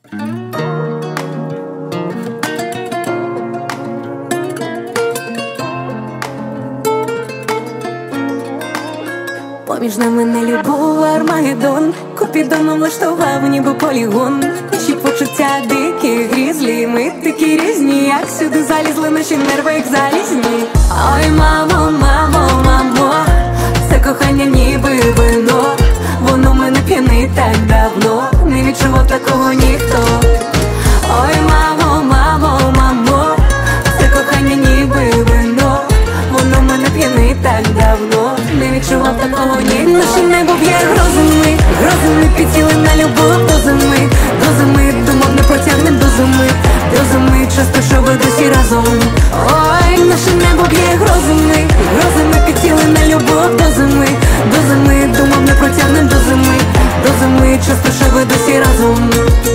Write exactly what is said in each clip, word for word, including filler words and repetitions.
Поміж нами не любов, а Армагеддон. Купідоном влаштував ніби полігон. Наші почуття дикі, грізлі. Ми такі різні, як сюди залізли наші нерви, як залізні. Ой, мамо, мамо, мамо, це кохання ніби вино. Воно мене п'янить так давно, не відчував такого ніхто. Ой, мамо, мамо, мамо, це кохання ніби вино. Воно мене п'янить так давно, не відчував такого ніхто. Наше небо б'є грозами, грозами підсіли на любов до зими. До зими думав не протягнем до зими. До зими часто, що ви досі разом. Ой, наше небо б'є грозами, грозами підсіли на любов до зими. До зими думав не протягнем до зими. До зими часто, що ви досі разом.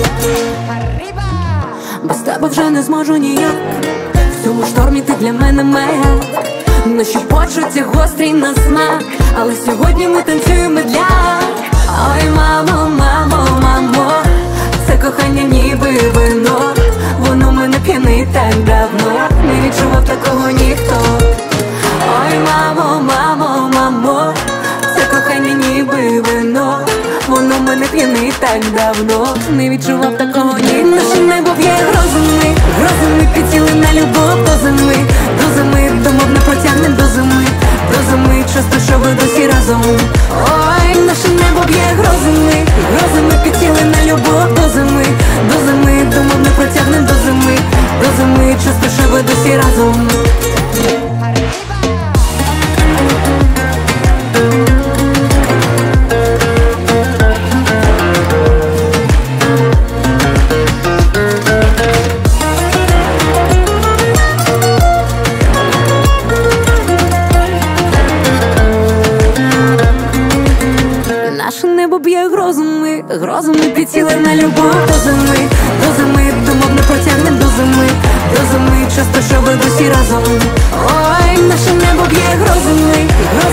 Без тебе вже не зможу ніяк. В цьому штормі ти для мене маяк. Наші почуття гострі на смак, але сьогодні ми танцюємо для. Ой, мамо, мамо, мамо, це кохання ніби вино. Воно мене п'янить так давно, не відчував такого ніхто. Ой, мамо, мамо, мамо, це кохання ніби вино. Воно мене п'янить так давно, не відчував такого ніхто. Наше небо б'є грозами, грозами підсіли на любов до зими. До зими думав не протягнем до зими. До зими часто, що ви досі разом. Ой, наше небо б'є грозами, грозами підсіли на любов до зими. До зими думав не протягнем до зими. До зими часто, що ви досі разом. Наше небо б'є грозами, грозами підсіли на любов до зими. До зими думав не протягнем до зими. До зими часто, що ви досі разом. Ой, наше небо б'є грозами, грозами